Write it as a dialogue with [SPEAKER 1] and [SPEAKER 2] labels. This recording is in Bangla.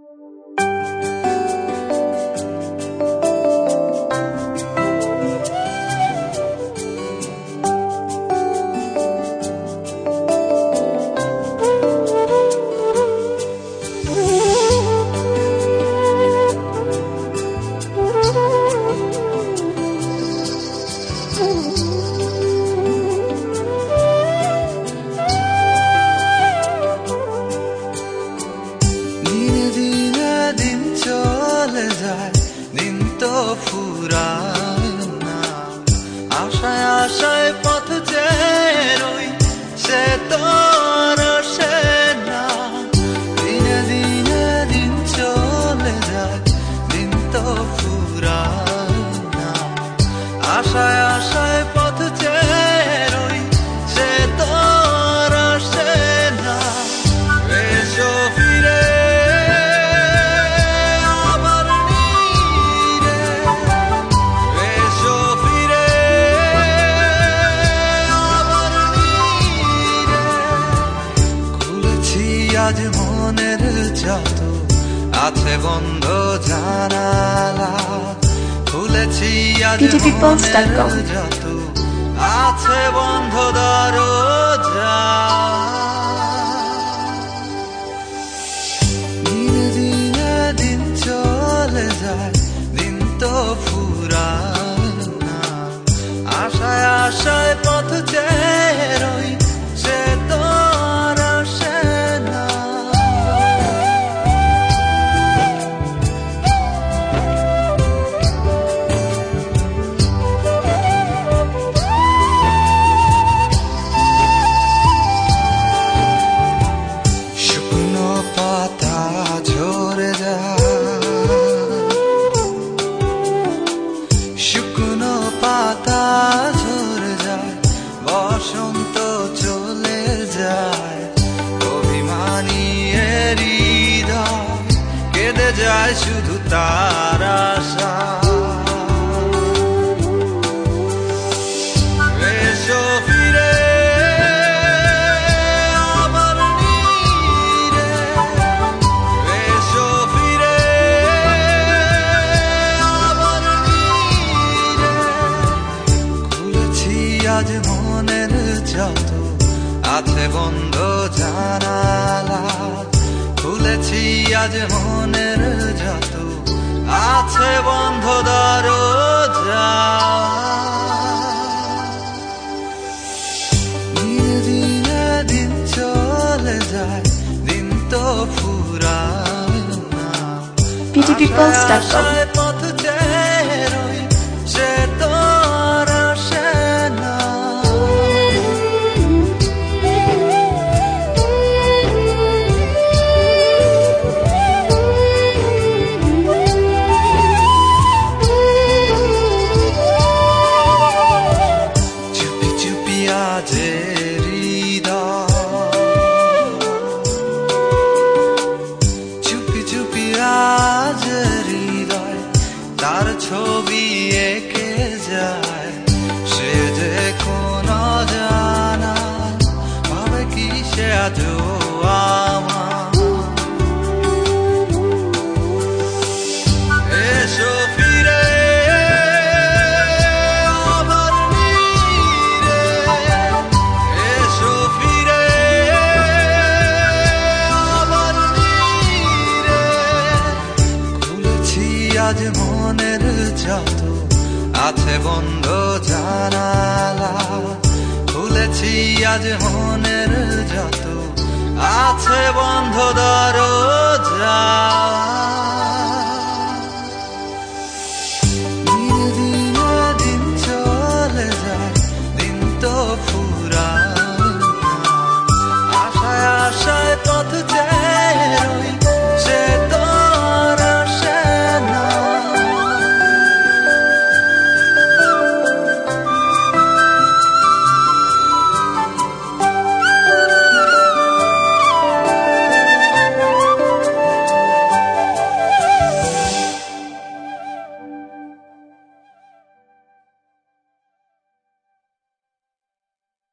[SPEAKER 1] দিন তো ফুরায় না, আশায় আশায় পথ চেয়ে রই, সে তো আর আসে না। দিনে দিনে দিন চলে যায়, দিন তো ফুরায় না, আশায় আশায় পথ চেয়ে রই, সে তো আর আসে না। এসো ফিরে আজ মনের যত আছে বন্ধ জানালা, খুলেছি আজ মনের যত আছে বন্ধ দরজা। দিনে দিনে দিন চলে যায়, দিন তো ফুরায় না, আশায় আশায় পথ চেয়ে রই, সে তো আর আসে না। শুকনো পাতা ঝরে যায়, শুকনো পাতা ঝরে যায়, বসন্ত চলে যায়, অভিমানী হৃদয় কেঁদে যায় শুধু তার আশা। এসো ফিরে আবার নীরে, এসো ফিরে আবার নীরে, খুলেছি আজ মনের যত আছে বন্ধ জানালা, খুলেছি আজ মনের যত আছে বন্ধ দরজা। দিনে দিনে দিন চলে যায়, দিন তো ফুরায় না, আশায় পথ চেয়ে রই, সে তো আর আসে না। চুপি চুপি আজ হৃদয়, চুপি চুপি আজ হৃদয় তার ছবি এঁকে যায়, সে যে কোন জানা ভাবে কি সে আজও আমার। এসো ফিরে আবার নীরে, এসো ফিরে আবার নীরে, খুলেছি আজ মনের যত আছে বন্ধ জানালা, খুলেছি আজ মনের যত